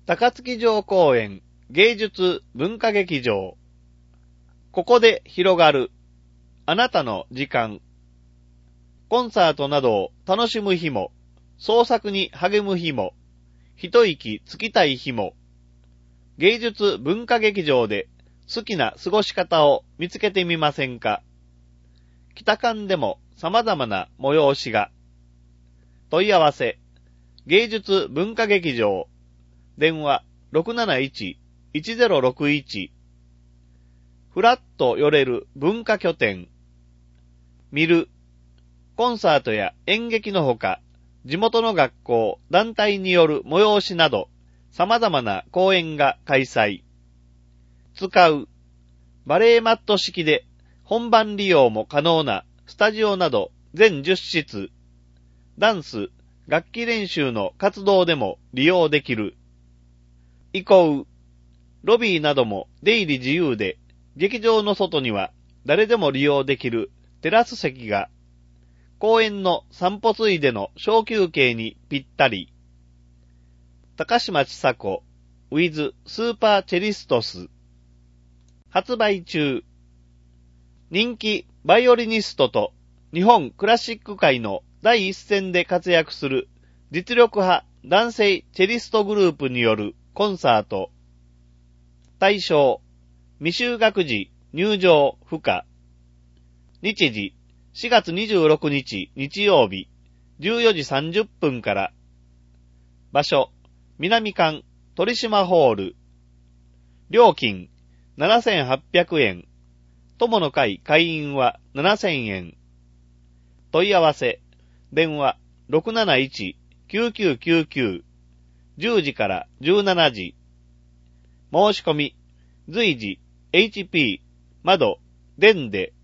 高槻城公園芸術文化劇場。ここで広がるあなたの時間。コンサートなどを楽しむ日も、創作に励む日も、一息つきたい日も、芸術文化劇場で好きな過ごし方を見つけてみませんか。北館でも様々な催しが。問い合わせ、芸術文化劇場。電話 671-1061。ふらっと寄れる文化拠点。見る。コンサートや演劇のほか、地元の学校、団体による催しなど、様々な公演が開催。使う。バレエマット式で本番利用も可能なスタジオなど全10室。ダンス、楽器練習の活動でも利用できる。移行。ロビーなども出入り自由で、劇場の外には誰でも利用できるテラス席が、公園の散歩ついでの小休憩にぴったり。高島千佐子 with スーパーチェリストス。発売中。人気バイオリニストと日本クラシック界の第一線で活躍する実力派男性チェリストグループによるコンサート。対象、未就学児入場不可。日時、4月26日日曜日、14時30分から。場所、南館鳥島ホール。料金、7800円。友の会会員は7000円。問い合わせ、電話 671-9999。10時から17時。申し込み、随時、HP、窓、電で